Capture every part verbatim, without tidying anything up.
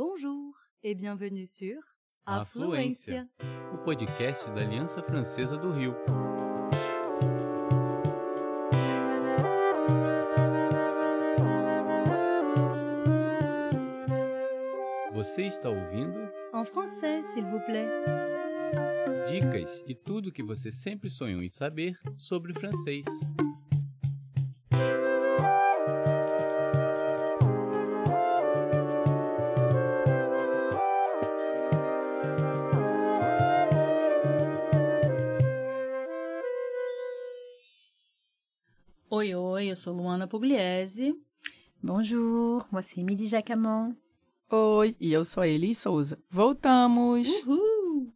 Bonjour et bienvenue sur Afluência, o podcast da Aliança Francesa do Rio. Você está ouvindo? En français, s'il vous plaît. Dicas e tudo o que você sempre sonhou em saber sobre francês. Oi, oi, eu sou Luana Pugliese. Bonjour, moi c'est Émilie Jacamon. Oi, e eu sou a Eli Souza. Voltamos! Uhul!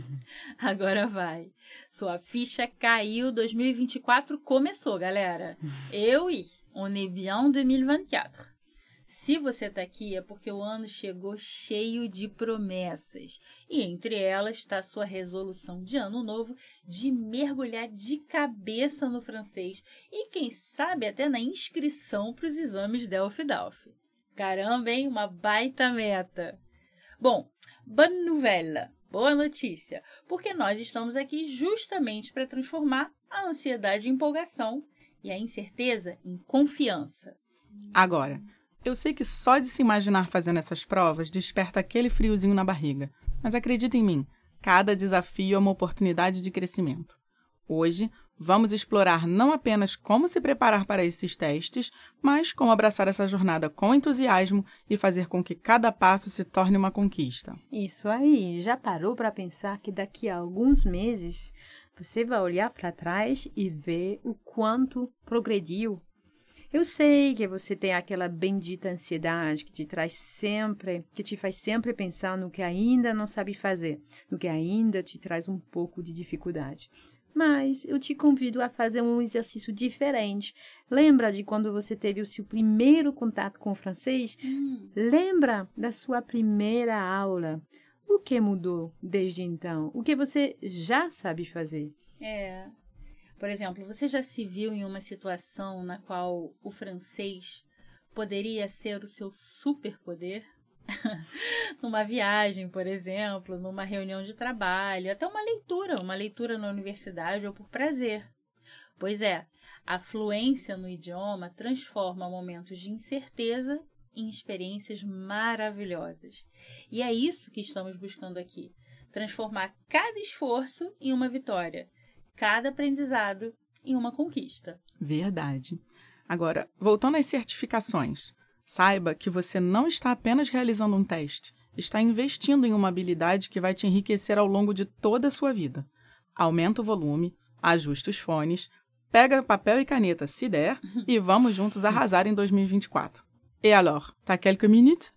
Agora vai. Sua ficha caiu, dois mil e vinte e quatro começou, galera. Eu e on est bien en dois mil e vinte e quatro. Se você tá aqui é porque o ano chegou cheio de promessas. E entre elas está a sua resolução de ano novo de mergulhar de cabeça no francês e quem sabe até na inscrição para os exames Delphi-Delphi. Caramba, hein? Uma baita meta. Bom, bonne nouvelle, boa notícia, porque nós estamos aqui justamente para transformar a ansiedade em empolgação e a incerteza em confiança. Agora, eu sei que só de se imaginar fazendo essas provas desperta aquele friozinho na barriga, mas acredita em mim, cada desafio é uma oportunidade de crescimento. Hoje, vamos explorar não apenas como se preparar para esses testes, mas como abraçar essa jornada com entusiasmo e fazer com que cada passo se torne uma conquista. Isso aí, já parou para pensar que daqui a alguns meses você vai olhar para trás e ver o quanto progrediu? Eu sei que você tem aquela bendita ansiedade que te traz sempre, que te faz sempre pensar no que ainda não sabe fazer, no que ainda te traz um pouco de dificuldade. Mas eu te convido a fazer um exercício diferente. Lembra de quando você teve o seu primeiro contato com o francês? Hum. Lembra da sua primeira aula? O que mudou desde então? O que você já sabe fazer? É... Por exemplo, você já se viu em uma situação na qual o francês poderia ser o seu superpoder? Numa viagem, por exemplo, numa reunião de trabalho, até uma leitura, uma leitura na universidade ou por prazer. Pois é, a fluência no idioma transforma momentos de incerteza em experiências maravilhosas. E é isso que estamos buscando aqui, transformar cada esforço em uma vitória. Cada aprendizado em uma conquista. Verdade. Agora, voltando às certificações, saiba que você não está apenas realizando um teste, está investindo em uma habilidade que vai te enriquecer ao longo de toda a sua vida. Aumenta o volume, ajusta os fones, pega papel e caneta se der e vamos juntos arrasar em dois mil e vinte e quatro. Et alors, t'as quelques minutes?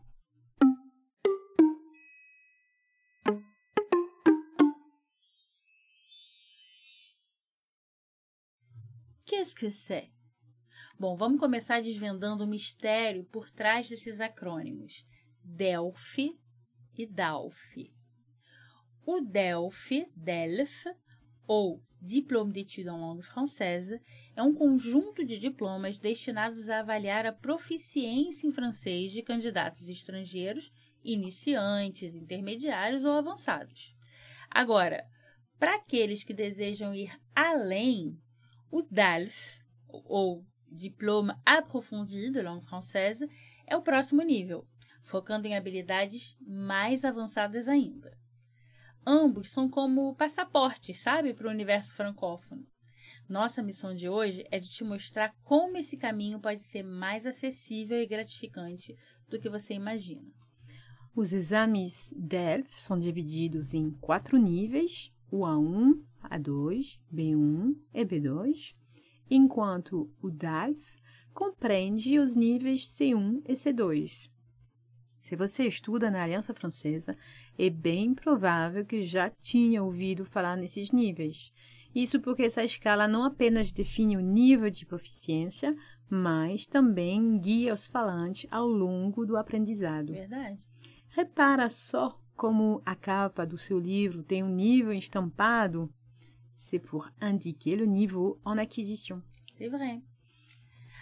Qu'est-ce que c'est? Bom, vamos começar desvendando o mistério por trás desses acrônimos. Delphi e Dalphi. O Delphi, Delph, ou Diplôme d'études en langue française, é um conjunto de diplomas destinados a avaliar a proficiência em francês de candidatos estrangeiros, iniciantes, intermediários ou avançados. Agora, para aqueles que desejam ir além, o D A L F, ou Diplôme Approfondi de Langue Française, é o próximo nível, focando em habilidades mais avançadas ainda. Ambos são como passaportes, sabe, para o universo francófono. Nossa missão de hoje é de te mostrar como esse caminho pode ser mais acessível e gratificante do que você imagina. Os exames D E L F são divididos em quatro níveis, o A um, A dois, B um e B dois, enquanto o D A L F compreende os níveis C um e C dois. Se você estuda na Aliança Francesa, é bem provável que já tinha ouvido falar nesses níveis. Isso porque essa escala não apenas define o nível de proficiência, mas também guia os falantes ao longo do aprendizado. Verdade. Repara só como a capa do seu livro tem um nível estampado. C'est pour indiquer le niveau en acquisition. C'est vrai.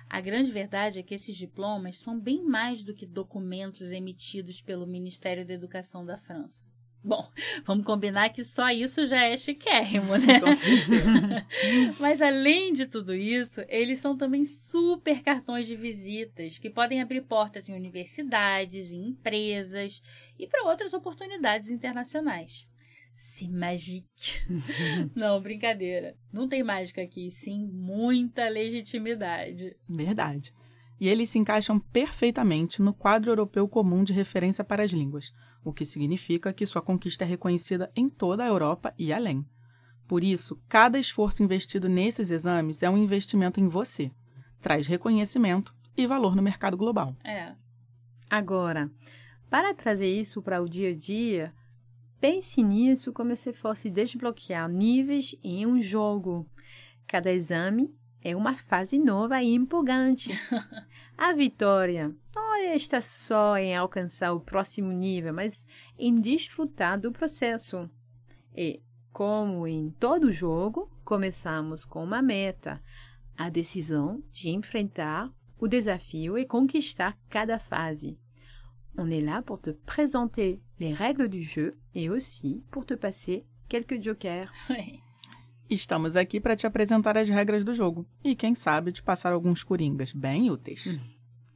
A grande verdade é que esses diplomas são bem mais do que documentos emitidos pelo Ministério da Educação da França. Bom, vamos combinar que só isso já é chiquérrimo, né? Com certeza. Mas, além de tudo isso, eles são também super cartões de visitas que podem abrir portas em universidades, em empresas e para outras oportunidades internacionais. C'est magique. Não, brincadeira. Não tem mágica aqui, sim muita legitimidade. Verdade. E eles se encaixam perfeitamente no quadro europeu comum de referência para as línguas, o que significa que sua conquista é reconhecida em toda a Europa e além. Por isso, cada esforço investido nesses exames é um investimento em você. Traz reconhecimento e valor no mercado global. É. Agora, para trazer isso para o dia a dia, pense nisso como se fosse desbloquear níveis em um jogo. Cada exame é uma fase nova e empolgante. A vitória não está só em alcançar o próximo nível, mas em desfrutar do processo. E, como em todo jogo, começamos com uma meta, a decisão de enfrentar o desafio e conquistar cada fase. On est là pour te présenter les règles du jeu et aussi pour te passer quelques jokers. Estamos aqui para te apresentar as regras do jogo e, quem sabe, te passar alguns coringas bem úteis. Hum.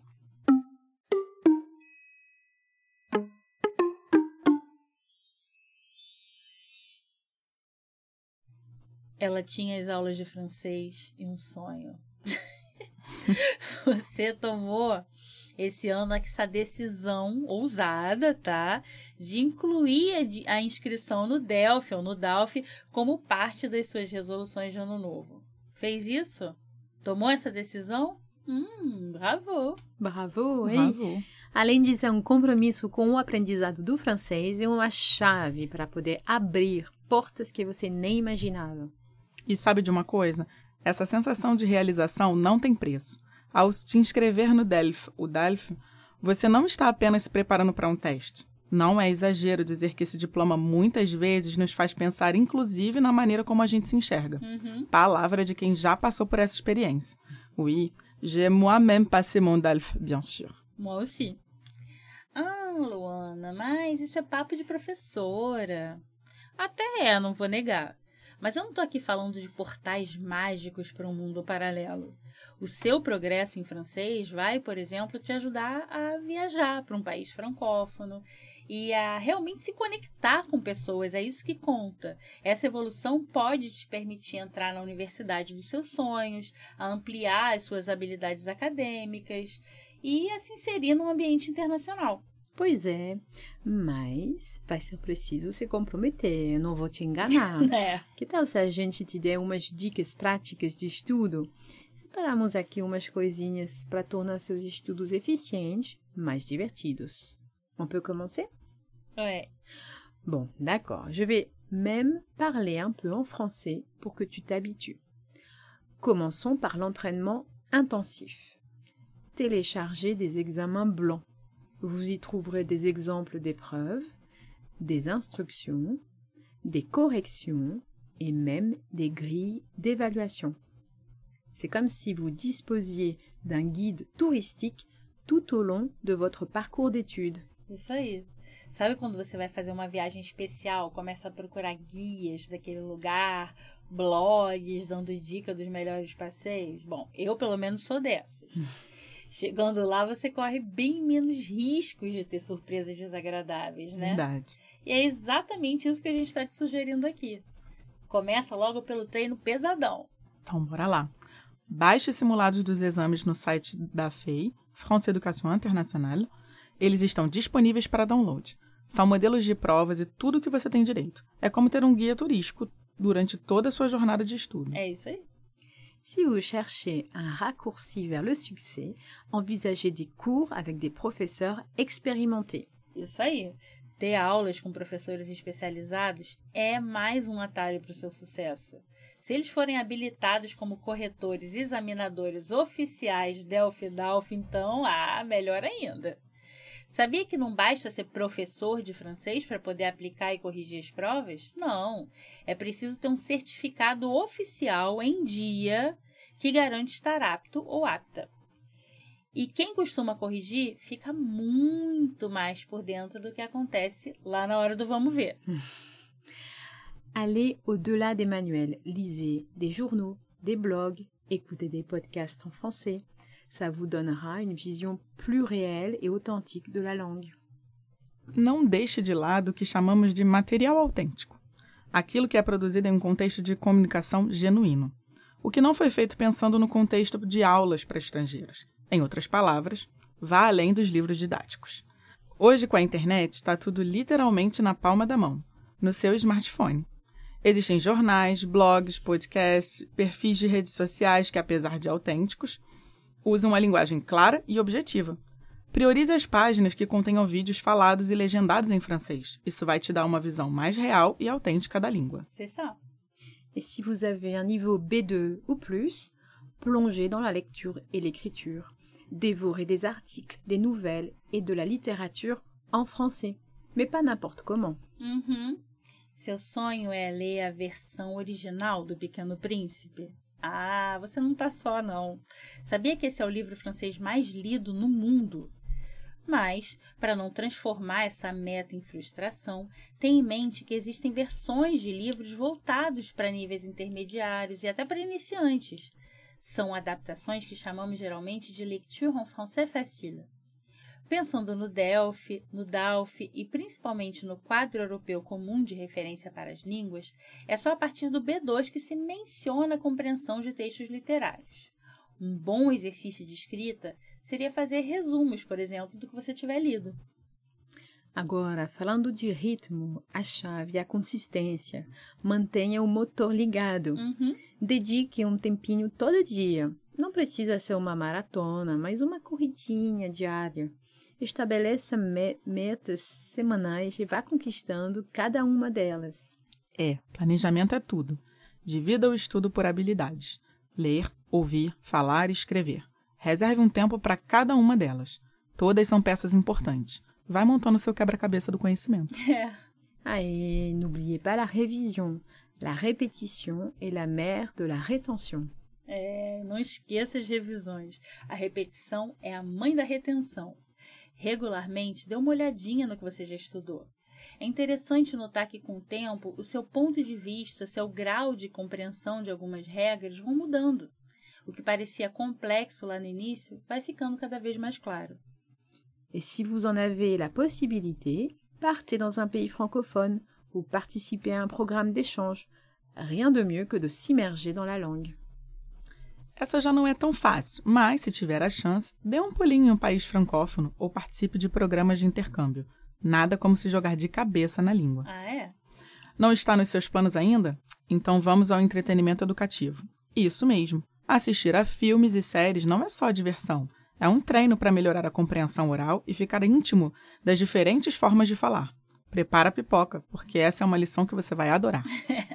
Ela tinha as aulas de francês e um sonho. Você tomou esse ano essa decisão ousada, tá? De incluir a inscrição no Delphi ou no Dalf como parte das suas resoluções de ano novo. Fez isso? Tomou essa decisão? Hum, bravo! Bravo, hein? Bravo. Além de ser um compromisso com o aprendizado do francês, é uma chave para poder abrir portas que você nem imaginava. E sabe de uma coisa? Essa sensação de realização não tem preço. Ao se inscrever no Delphi, o Dalf, você não está apenas se preparando para um teste. Não é exagero dizer que esse diploma muitas vezes nos faz pensar, inclusive, na maneira como a gente se enxerga. Uhum. Palavra de quem já passou por essa experiência. Oui, j'ai moi-même passé mon Dalf, bien sûr. Moi aussi. Ah, Luana, mas isso é papo de professora. Até é, não vou negar. Mas eu não estou aqui falando de portais mágicos para um mundo paralelo. O seu progresso em francês vai, por exemplo, te ajudar a viajar para um país francófono e a realmente se conectar com pessoas. É isso que conta. Essa evolução pode te permitir entrar na universidade dos seus sonhos, a ampliar as suas habilidades acadêmicas e a se inserir num ambiente internacional. Pois é, mas vai ser preciso se comprometer, eu não vou te enganar. É. Que tal se a gente te der umas dicas práticas de estudo? Separamos aqui umas coisinhas para tornar seus estudos eficientes, mais divertidos. On peut commencer? Ouais. Bon, d'accord. Je vais même parler un peu en français pour que tu t'habitues. Commençons par l'entraînement intensif. Téléchargez des examens blancs. Vous y trouverez des exemples d'épreuves, des instructions, des corrections et même des grilles d'évaluation. C'est comme si vous disposiez d'un guide touristique tout au long de votre parcours d'études. Isso aí. Sabe quando você vai fazer uma viagem especial, começa a procurar guias daquele lugar, blogs dando dica dos melhores passeios? Bom, eu pelo menos sou dessas. Chegando lá, você corre bem menos riscos de ter surpresas desagradáveis, né? Verdade. E é exatamente isso que a gente está te sugerindo aqui. Começa logo pelo treino pesadão. Então, bora lá. Baixe simulados dos exames no site da F E I, France Education Internationale. Eles estão disponíveis para download. São modelos de provas e tudo o que você tem direito. É como ter um guia turístico durante toda a sua jornada de estudo. É isso aí. Si vous cherchez un raccourci vers le succès, envisagez des cours avec des professeurs expérimentés. Isso aí. Ter aulas com professores especializados é mais um atalho para o seu sucesso. Se eles forem habilitados como corretores e examinadores oficiais Delphi e Dalf, então, ah, melhor ainda. Sabia que não basta ser professor de francês para poder aplicar e corrigir as provas? Não. É preciso ter um certificado oficial em dia que garante estar apto ou apta. E quem costuma corrigir fica muito mais por dentro do que acontece lá na hora do vamos ver. Allez au-delà des manuels, lisez des journaux, des blogs, écoutez des podcasts en français. Ça vous donnera une vision plus réelle et authentique de la langue. Não deixe de lado o que chamamos de material autêntico, aquilo que é produzido em um contexto de comunicação genuíno, o que não foi feito pensando no contexto de aulas para estrangeiros. Em outras palavras, vá além dos livros didáticos. Hoje, com a internet, está tudo literalmente na palma da mão, no seu smartphone. Existem jornais, blogs, podcasts, perfis de redes sociais que, apesar de autênticos, usam uma linguagem clara e objetiva. Priorize as páginas que contenham vídeos falados e legendados em francês. Isso vai te dar uma visão mais real e autêntica da língua. C'est ça. Et si vous avez un niveau B deux ou plus, plongez dans la lecture et l'écriture. Dévorez des articles, des nouvelles et de la littérature en français, mais pas n'importe comment. Uhum. Seu sonho é ler a versão original do Pequeno Príncipe? Ah, você não tá só, não. Sabia que esse é o livro francês mais lido no mundo? Mas, para não transformar essa meta em frustração, tenha em mente que existem versões de livros voltados para níveis intermediários e até para iniciantes. São adaptações que chamamos geralmente de lecture en français facile. Pensando no DELF, no DALF e principalmente no Quadro Europeu Comum de Referência para as Línguas, é só a partir do B dois que se menciona a compreensão de textos literários. Um bom exercício de escrita seria fazer resumos, por exemplo, do que você tiver lido. Agora, falando de ritmo, a chave é a consistência. Mantenha o motor ligado. Uhum. Dedique um tempinho todo dia. Não precisa ser uma maratona, mas uma corridinha diária. Estabeleça me- metas semanais e vá conquistando cada uma delas. É, planejamento é tudo. Divida o estudo por habilidades. Ler, ouvir, falar e escrever. Reserve um tempo para cada uma delas. Todas são peças importantes. Vai montando seu quebra-cabeça do conhecimento. É. Ah, et n'oubliez pas la révision. La répétition est la mère de la rétention. É, não esqueça as revisões. A repetição é a mãe da retenção. Regularmente, dê uma olhadinha no que você já estudou. É interessante notar que, com o tempo, o seu ponto de vista, seu grau de compreensão de algumas regras vão mudando. O que parecia complexo lá no início vai ficando cada vez mais claro. Et si vous en avez la possibilité, partez dans un pays francophone ou participez à un programme d'échange. Rien de mieux que de s'immerger dans la langue. Essa já não é tão fácil, mas, se tiver a chance, dê um pulinho em um país francófono ou participe de programas de intercâmbio. Nada como se jogar de cabeça na língua. Ah, é? Não está nos seus planos ainda? Então vamos ao entretenimento educativo. Isso mesmo. Assistir a filmes e séries não é só diversão. É um treino para melhorar a compreensão oral e ficar íntimo das diferentes formas de falar. Prepara a pipoca, porque essa é uma lição que você vai adorar.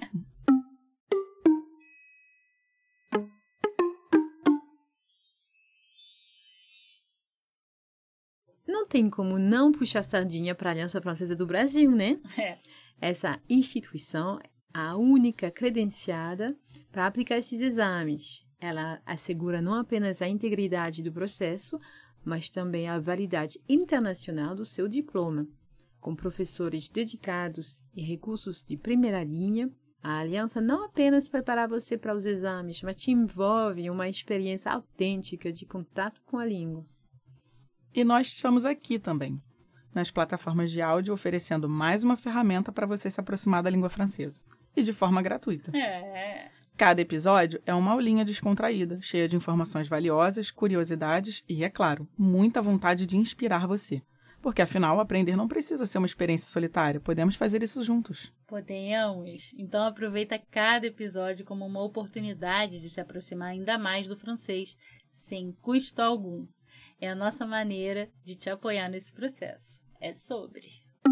Não tem como não puxar sardinha para a Aliança Francesa do Brasil, né? É. Essa instituição é a única credenciada para aplicar esses exames. Ela assegura não apenas a integridade do processo, mas também a validade internacional do seu diploma. Com professores dedicados e recursos de primeira linha, a Aliança não apenas prepara você para os exames, mas te envolve em uma experiência autêntica de contato com a língua. E nós estamos aqui também, nas plataformas de áudio, oferecendo mais uma ferramenta para você se aproximar da língua francesa. E de forma gratuita. É. Cada episódio é uma aulinha descontraída, cheia de informações valiosas, curiosidades e, é claro, muita vontade de inspirar você. Porque, afinal, aprender não precisa ser uma experiência solitária. Podemos fazer isso juntos. Podemos. Então aproveita cada episódio como uma oportunidade de se aproximar ainda mais do francês, sem custo algum. É a nossa maneira de te apoiar nesse processo. É sobre.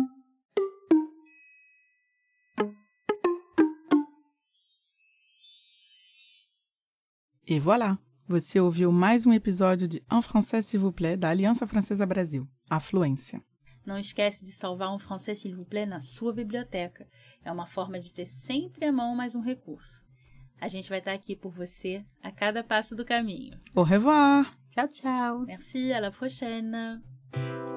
E voilà! Você ouviu mais um episódio de En Français s'il vous plaît, da Aliança Francesa Brasil, a Fluência. Não esquece de salvar um Français s'il vous plaît na sua biblioteca. É uma forma de ter sempre à mão mais um recurso. A gente vai estar aqui por você a cada passo do caminho. Au revoir! Tchau, tchau! Merci, à la prochaine!